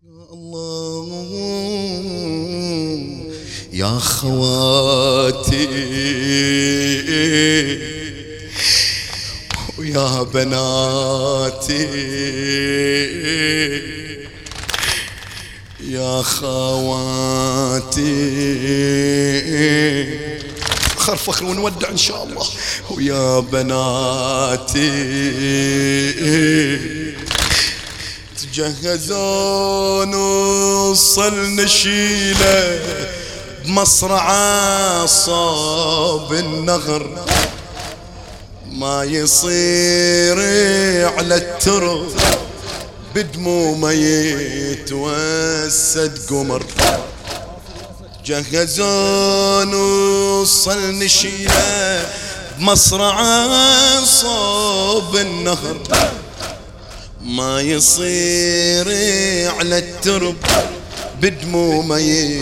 الله يا خواتي ويا بناتي يا خواتي خرفخ ونودع إن شاء الله. ويا بناتي تجهزون وصل نشيله بمصرعه صوب النغر، ما يصير على الترب بدمومه يتوسد قمر. جهزون وصل نشيله بمصرعه صوب النهر، ما يصير على الترب بدمومه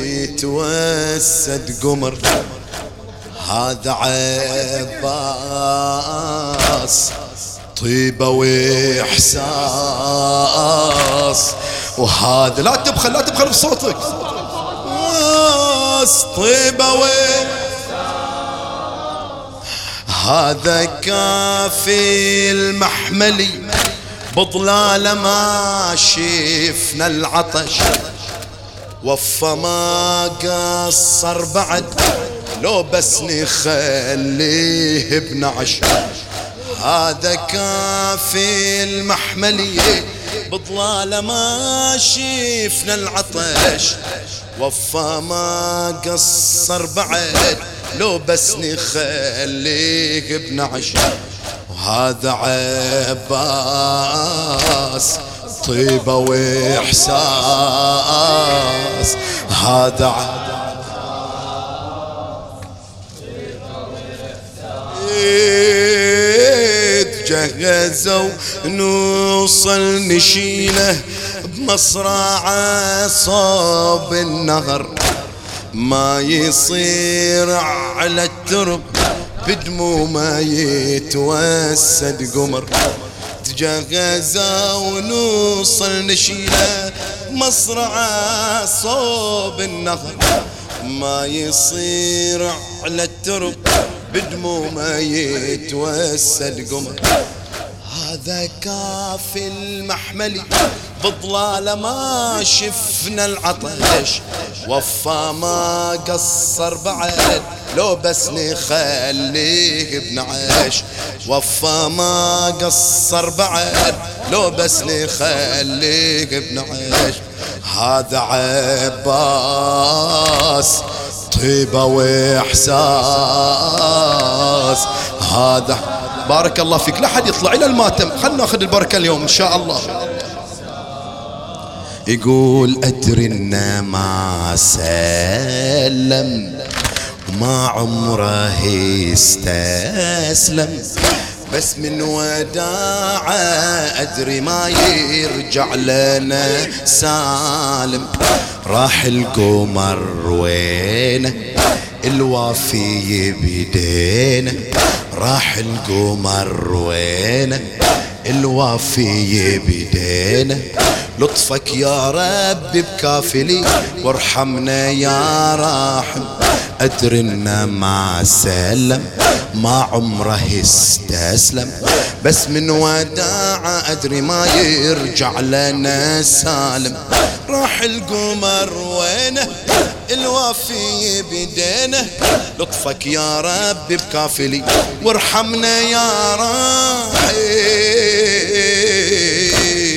يتوسد قمر. هذا عباس طيبة وإحساس، وهذا لا تبخل بصوتك، طيبة هذا كافي المحملي بضلال ما شفنا العطش، وفى ما قصر بعد لو بس نخليه بنعش. هذا كافي المحملي بضلال ما شفنا العطش، وفى ما قصر بعد لو بس نخليه بنعش. وهذا عباس طيبة وإحساس، هذا جهزوا نوصل نشيله بمصرعه صوب النهر، ما يصير على الترب بدمومه يتوسد قمر. تجهزوا ونوصل نشيله بمصرعه صوب النهر، ما يصير على الترب بدمومه يتوسد قمر. هذا كافي المحملي بضلال ما شفنا العطش، وفى ما قصر بعد لو بس نخليه بنعش. وفى ما قصر بعد لو بس نخليه بنعش. هذا عباس طيبة وإحساس، هذا بارك الله فيك. لا حد يطلع إلى الماتم، خلنا ناخذ البركة اليوم إن شاء الله. يقول أدري إنه ما سلم وما عمره يستسلم، بس من وداعه أدري ما يرجع لنا سالم. راح القمر وينه الوافي بيدينه، راح القمر وينه الوافي بيدينه. لطفك يا رب بكافلي وارحمنا يا راحم. أدري إنه ما سلم ما عمره يستسلم، بس من وداعه أدري ما يرجع لنا سالم. راح القمر وينه الوافي بيدينه، لطفك يا رب بكافلي وارحمنا يا راحم.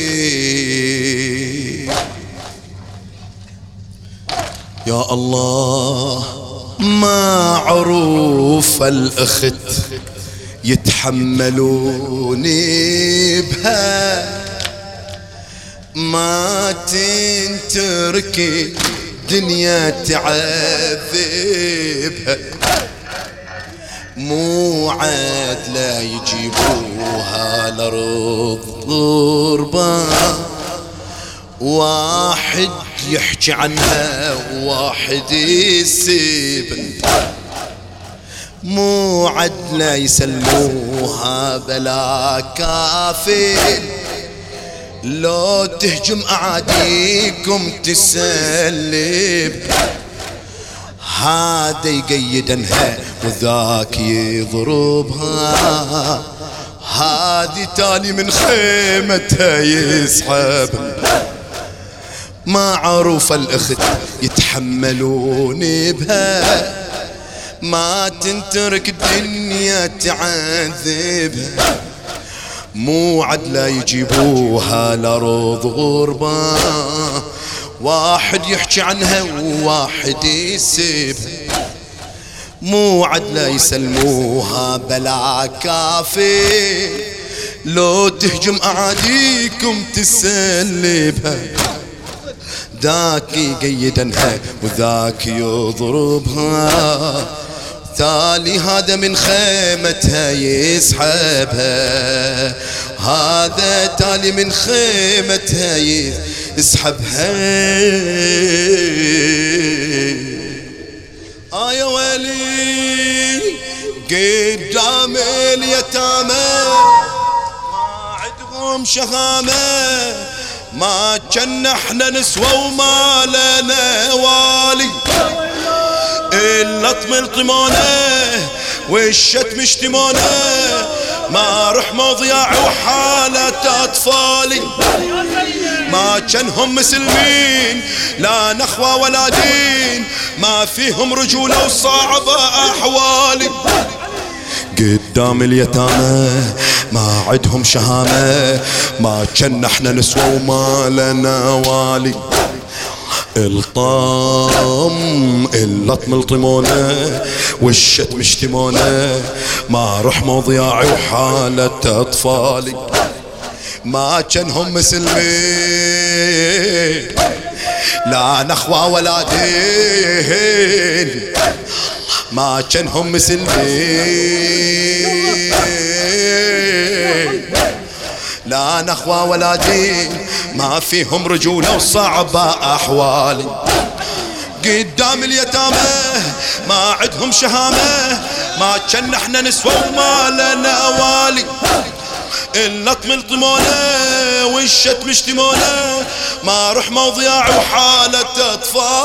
يا الله ما عروف الأخت يتحملوني بها، ما تنتركي دنيا تعذبها، مو عاد لا يجيبوها لرض ضربة. واحد يحكي عنها وواحد يسيب، مو عدنا يسلموها بلا كافل لو تهجم أعاديكم تسلب، هذا يقيدنها وذاك يضربها، هذه تالي من خيمتها يسحب. ما عرف الأخت يتحملون بها، ما تنترك الدنيا تعذبها، مو عدلا يجيبوها لأرض غربة، واحد يحكي عنها وواحد يسيبها، مو عدلا يسلموها بلا كافي، لو تهجم أعاديكم تسلبها، ذاك يقيدنها وذاك يضربها، تالي هذا من خيمتها يسحبها، هذا تالي من خيمتها يسحبها. يا ويلي قدام اليتامى ما عندهم شهامة، ما كنا احنا نسوى وما لنا والي، اللطم الطمانة والشتم اشتمانة، ما رحموا ضياع وحالة أطفالي، ما كانهم مسلمين لا نخوة ولا دين، ما فيهم رجولة وصعبة أحوالي، قدام اليتامى ما عندهم شهامة، ما كنا احنا نسوى وما لنا والي، اللطم الطمونة والشتم اشتمونة، ما رحموا ضياعي وحالة أطفالي، ما كانهم مسلمين لا نخوة ولا دين، ما كانهم مسلمين لا نخوة ولا دين، ما فيهم رجولة وصعبة أحوالي، قدام اليتامى ما عندهم شهامة، ما كنا احنا نسوى وما لنا والي، اللطم الطمونة والشتم اشتمونة، ما رحموا ضياع وحالة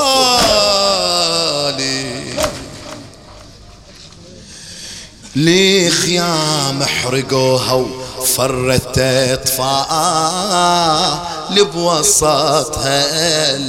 أطفالي، لي خيام حرقوها وفرت أطفال بوسطها،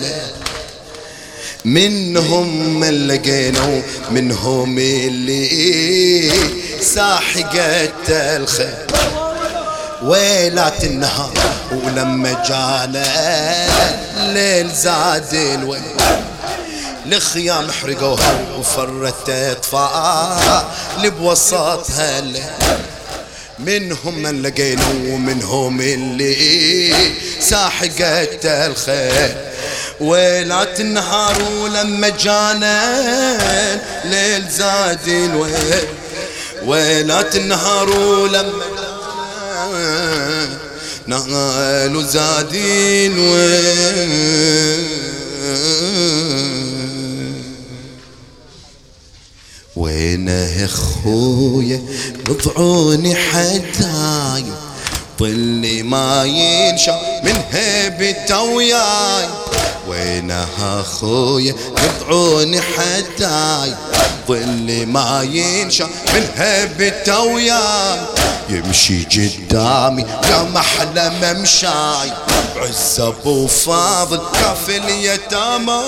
منهم من لقينا ومنهم اللي ساحقت الخير، ويلات النهار ولما جانا الليل زاد الويل، الخيام حرقوها وفرت أطفال بوسطها، منهم من لقينا ومنهم اللي ساحقت الخير، ويلات النهار ولما جانا ليل زاد الويل، ويلات النهار ولما نهال زاد الويل، وينه اخويا وضعوني حداي، ظلي ما ينشا من هيبته وياي، وينه اخويا وضعوني حداي، ظلي ما ينشا من هيبته وياي، يمشي قدامي يا محلى ممشاي، عز ابو فاضل كافي اليتامى،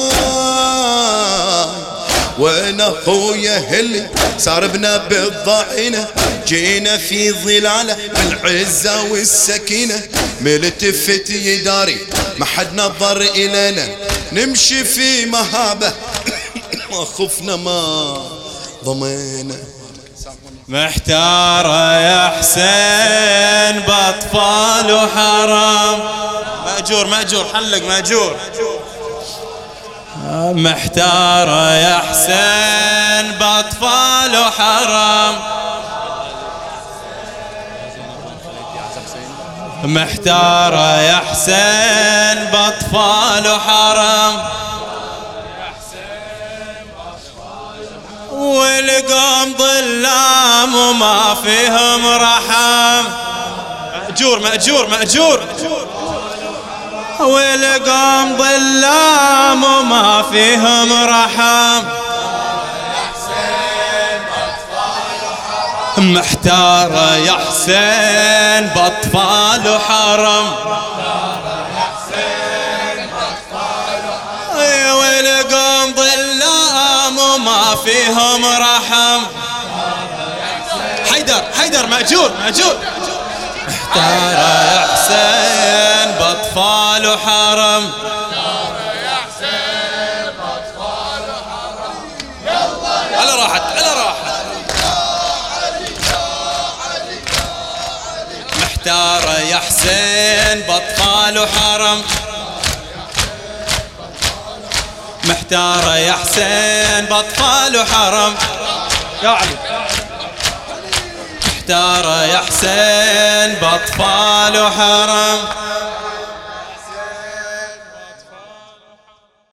وين اخويا اللي صار بنا بالضعينة، جينا في ظلاله بالعزة والسكينة، ملتفت يداري ما حد نظر إلينا، نمشي في مهابة ما خفنا ما ضمينا، محتارة يا حسين بأطفال وحرام، مأجور حلق مأجور، محتارة يا حسين بأطفال وحرام، محتارة يا حسين بأطفال وحرام، والقوم ظلام وما فيهم رحم، مأجور والقوم ظلام وما فيهم رحم. محتار يا حسين بأطفال وحرم. والقوم ظلام وما فيهم رحم. حيدر مأجور. محتار يا حسين بأطفال وحرم. على راحت. محتار يا حسين بأطفال وحرم. محتار يا حسين بأطفال وحرم. يا علي محتار يا حسين بأطفال وحرم.